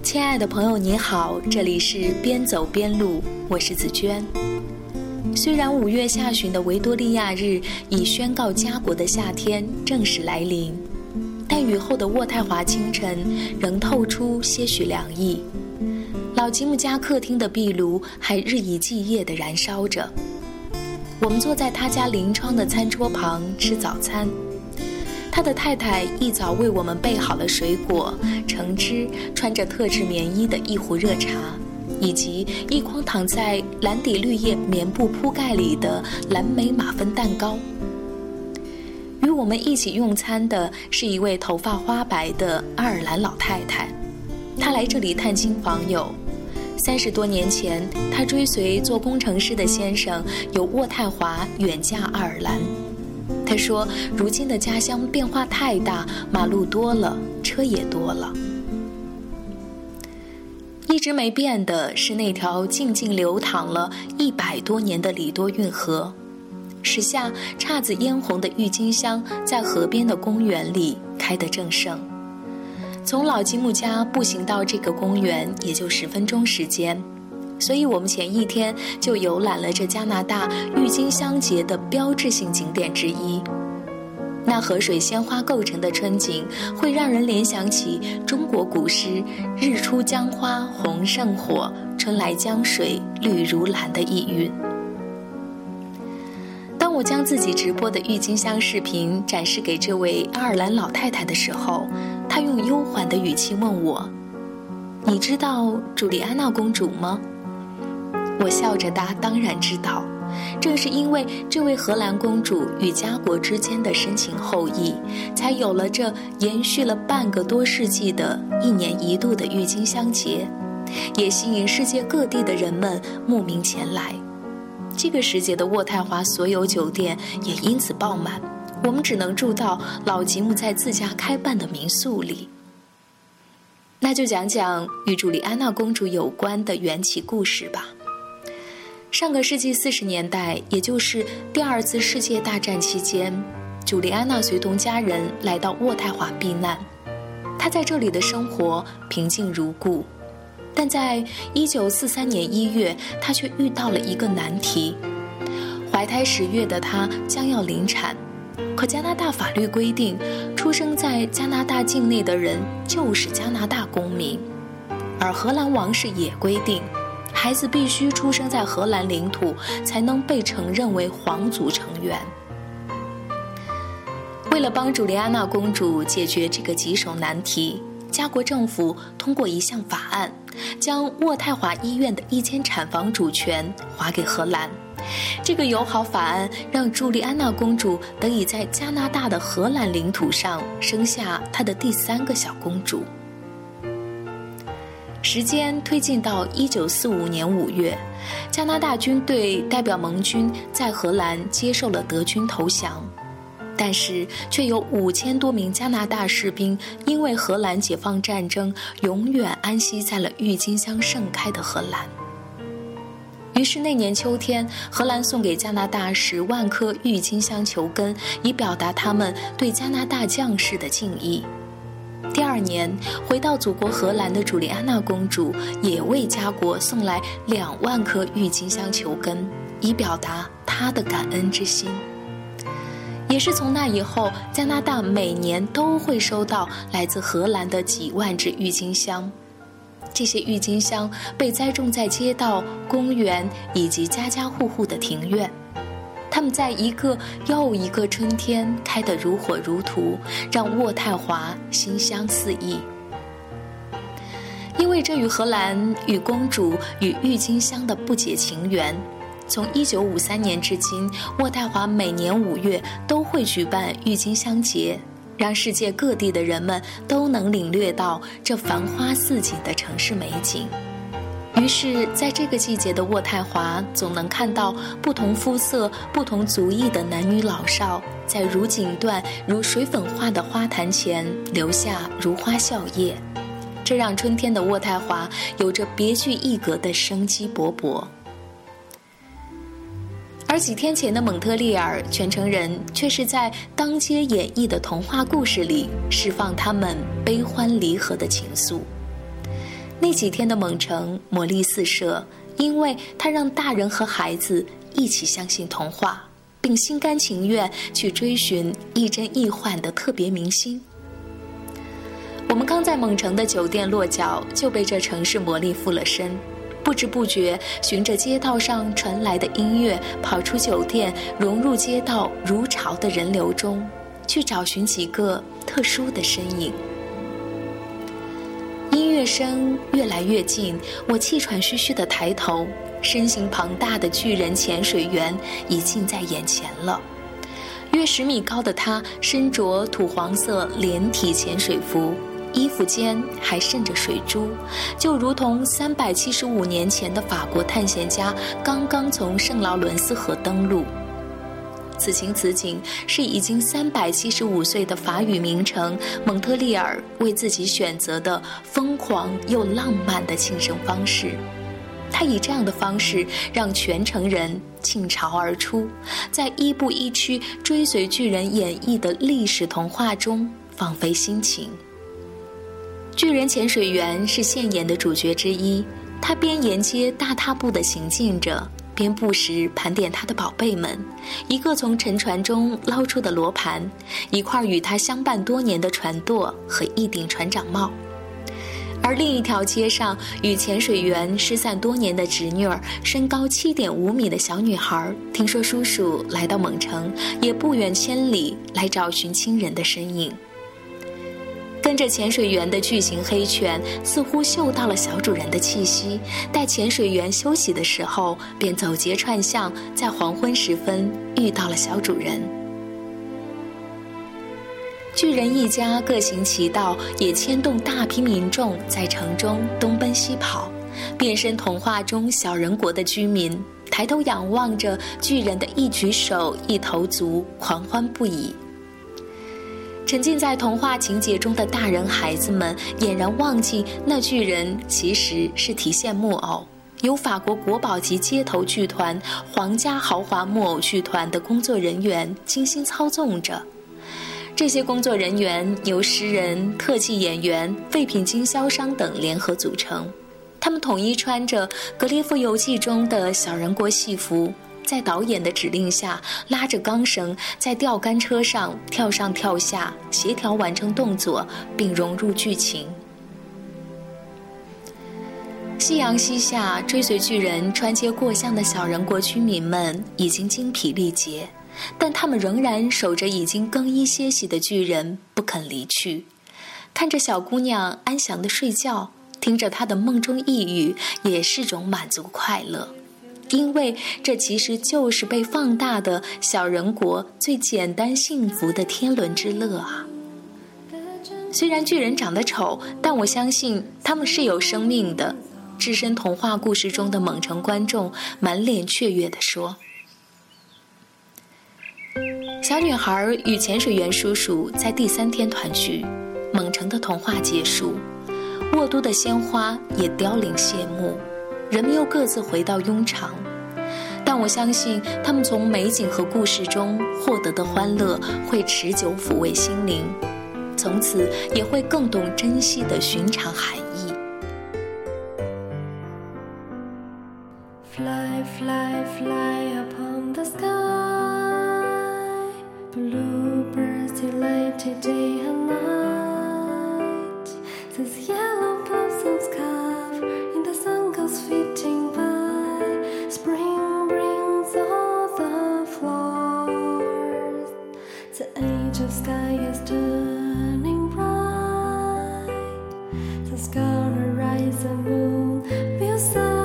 亲爱的朋友你好，这里是边走边录，我是子娟。虽然5月下旬的维多利亚日已宣告家国的夏天正式来临，但雨后的渥太华清晨仍透出些许凉意。老吉姆家客厅的壁炉还日以继夜地燃烧着，我们坐在他家临窗的餐桌旁吃早餐。他的太太一早为我们备好了水果、橙汁，穿着特制棉衣的一壶热茶，以及一筐躺在蓝底绿叶棉布铺盖里的蓝莓马芬蛋糕。与我们一起用餐的是一位头发花白的爱尔兰老太太，她来这里探亲访友。30多年前，她追随做工程师的先生由渥太华远嫁爱尔兰。他说，如今的家乡变化太大，马路多了，车也多了。一直没变的是那条静静流淌了100多年的里多运河。时下姹紫嫣红的郁金香在河边的公园里开得正盛。从老吉姆家步行到这个公园也就10分钟时间，所以我们前一天就游览了这加拿大郁金香节的标志性景点之一。那河水鲜花构成的春景会让人联想起中国古诗“日出江花红胜火，春来江水绿如蓝”的意蕴。当我将自己直播的郁金香视频展示给这位爱尔兰老太太的时候，她用悠缓的语气问我：“你知道朱莉安娜公主吗？”我笑着答：“当然知道。”正是因为这位荷兰公主与家国之间的深情厚谊，才有了这延续了半个多世纪的1年1度的郁金香节，也吸引世界各地的人们慕名前来。这个时节的渥太华所有酒店也因此爆满，我们只能住到老吉姆在自家开办的民宿里。那就讲讲与朱莉安娜公主有关的缘起故事吧。上个世纪40年代，也就是第2次世界大战期间，朱莉安娜随同家人来到渥太华避难。她在这里的生活平静如故，但在1943年1月，她却遇到了一个难题。怀胎10月的她将要临产，可加拿大法律规定，出生在加拿大境内的人就是加拿大公民，而荷兰王室也规定，孩子必须出生在荷兰领土，才能被承认为皇族成员。为了帮朱莉安娜公主解决这个棘手难题，家国政府通过一项法案，将渥太华医院的1间产房主权划给荷兰。这个友好法案让朱莉安娜公主得以在加拿大的荷兰领土上生下她的第3个小公主。时间推进到1945年5月，加拿大军队代表盟军在荷兰接受了德军投降，但是却有5000多名加拿大士兵因为荷兰解放战争永远安息在了郁金香盛开的荷兰。于是那年秋天，荷兰送给加拿大10万颗郁金香球根，以表达他们对加拿大将士的敬意。第2年，回到祖国荷兰的朱莉安娜公主也为家国送来2万颗郁金香球根，以表达她的感恩之心。也是从那以后，加拿大每年都会收到来自荷兰的几万只郁金香。这些郁金香被栽种在街道、公园以及家家户户的庭院，它们在一个又一个春天开得如火如荼，让渥太华馨香四溢。因为这与荷兰、与公主、与郁金香的不解情缘，从1953年至今，渥太华每年5月都会举办郁金香节，让世界各地的人们都能领略到这繁花似锦的城市美景。于是在这个季节的渥太华，总能看到不同肤色、不同族裔的男女老少，在如锦缎、如水粉画的花坛前留下如花笑靥，这让春天的渥太华有着别具一格的生机勃勃。而几天前的蒙特利尔全城人却是在当街演绎的童话故事里释放他们悲欢离合的情愫。 那几天的蒙城魔力四射，因为它让大人和孩子一起相信童话，并心甘情愿去追寻亦真亦幻的特别明星。我们刚在蒙城的酒店落脚，就被这城市魔力附了身，不知不觉循着街道上传来的音乐跑出酒店，融入街道如潮的人流中，去找寻几个特殊的身影。音乐声越来越近，我气喘吁吁地抬头，身形庞大的巨人潜水员已近在眼前了。约10米高的他身着土黄色连体潜水服，衣服间还渗着水珠，就如同375年前的法国探险家刚刚从圣劳伦斯河登陆。此情此景是已经375岁的法语名城蒙特利尔为自己选择的疯狂又浪漫的庆生方式。他以这样的方式让全城人倾巢而出，在伊布伊区追随巨人演绎的历史童话中放飞心情。巨人潜水员是现演的主角之一，他边沿街大踏步地行进着，边不时盘点他的宝贝们，一个从沉船中捞出的罗盘，一块与他相伴多年的船舵和一顶船长帽。而另一条街上，与潜水员失散多年的侄女儿，身高7.5米的小女孩，听说叔叔来到蒙城，也不远千里来找寻亲人的身影。跟着潜水员的巨型黑犬似乎嗅到了小主人的气息，待潜水员休息的时候，便走街串巷，在黄昏时分遇到了小主人。巨人一家各行其道，也牵动大批民众在城中东奔西跑。变身童话中小人国的居民抬头仰望着巨人的一举手一投足，狂欢不已。沉浸在童话情节中的大人孩子们俨然忘记那巨人其实是提线木偶，由法国国宝级街头剧团皇家豪华木偶剧团的工作人员精心操纵着。这些工作人员由诗人、特技演员、废品经销商等联合组成，他们统一穿着《格列佛游记》中的小人国戏服，在导演的指令下拉着钢绳，在吊杆车上跳上跳下，协调完成动作并融入剧情。夕阳西下，追随巨人穿街过巷的小人国居民们已经精疲力竭，但他们仍然守着已经更衣歇息的巨人不肯离去，看着小姑娘安详地睡觉，听着她的梦中呓语，也是种满足快乐。因为这其实就是被放大的小人国最简单幸福的天伦之乐啊！虽然巨人长得丑，但我相信他们是有生命的。置身童话故事中的蒙城观众满脸雀跃地说。小女孩与潜水员叔叔在第3天团聚，蒙城的童话结束，沃都的鲜花也凋零谢幕，人们又各自回到庸常。但我相信他们从美景和故事中获得的欢乐会持久抚慰心灵，从此也会更懂珍惜的寻常含义。 Fly, fly, fly upon the sky, bluebirds delighted day and night. These yellow blossoms cover in the sun goes fitting by. Spring brings all the flowers. The age of sky is turning bright. The sky will rise and moon will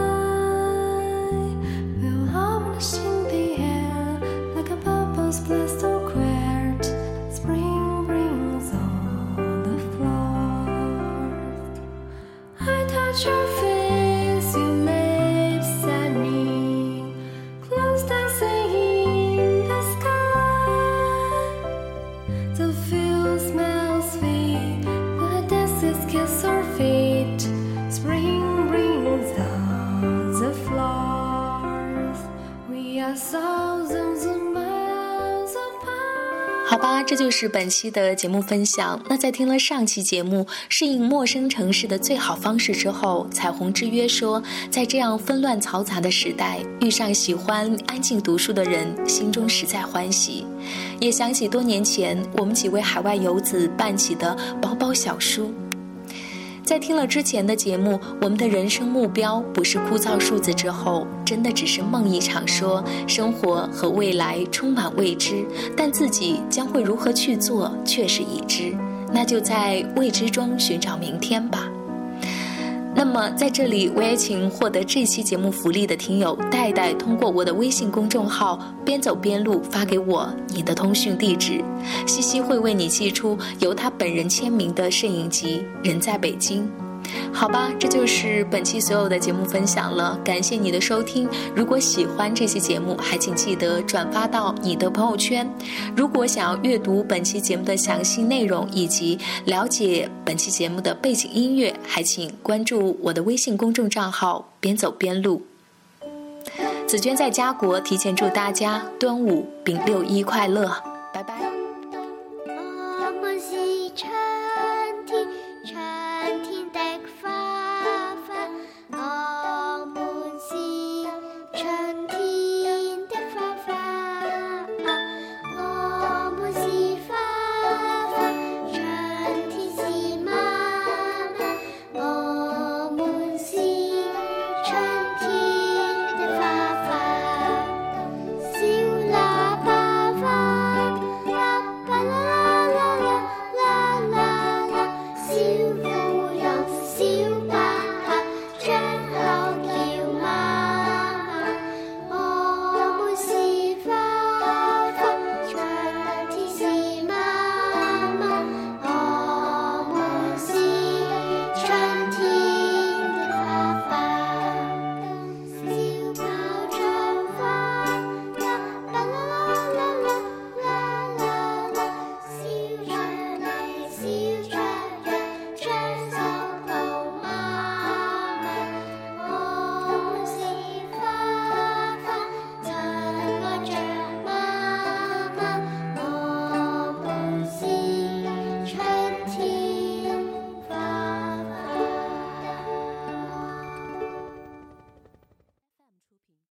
sigh.In the air, like a bubbles blessed or queered, spring brings all the flowers. I touch your face, your lips at me, close dancing in the sky. 好吧，这就是本期的节目分享。那在听了上期节目适应陌生城市的最好方式之后，彩虹之约说，在这样纷乱嘈杂的时代，遇上喜欢安静读书的人，心中实在欢喜。也想起多年前我们几位海外游子办起的薄薄小书。在听了之前的节目，我们的人生目标不是枯燥数字之后，真的只是梦一场，说生活和未来充满未知，但自己将会如何去做却是已知，那就在未知中寻找明天吧。那么在这里，我也请获得这期节目福利的听友戴戴通过我的微信公众号边走边录发给我你的通讯地址，西西会为你寄出由他本人签名的摄影集《人在北京》。好吧，这就是本期所有的节目分享了，感谢你的收听。如果喜欢这期节目，还请记得转发到你的朋友圈。如果想要阅读本期节目的详细内容以及了解本期节目的背景音乐，还请关注我的微信公众账号边走边录。紫娟在家国提前祝大家端午并6·1快乐。